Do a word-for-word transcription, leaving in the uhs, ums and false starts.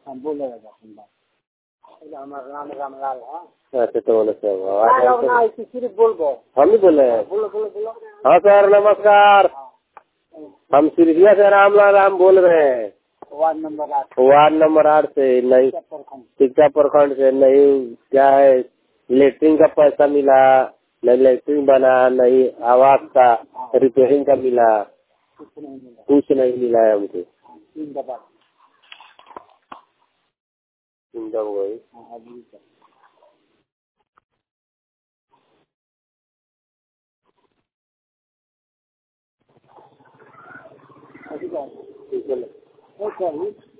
हम बोले राम राम राम लाल है। अच्छा तो बोले सर सिर्फ बोल दो, हम ही बोले हैं। बोलो बोलो बोलो। हाँ सर नमस्कार, हम सिरसिया से रामलाल राम बोल रहे हैं, वार्ड नंबर आठ वार्ड नंबर आठ से। नहीं शिक्षा प्रखंड से। नहीं क्या है, लेटरिन का पैसा मिला नहीं, लेटरिन बना नहीं, आवास का रिपेयरिंग का मिला, कुछ नहीं मिला, कुछ नहीं मिला है हमको। तीन दफा चिंता हो गई। ठीक है।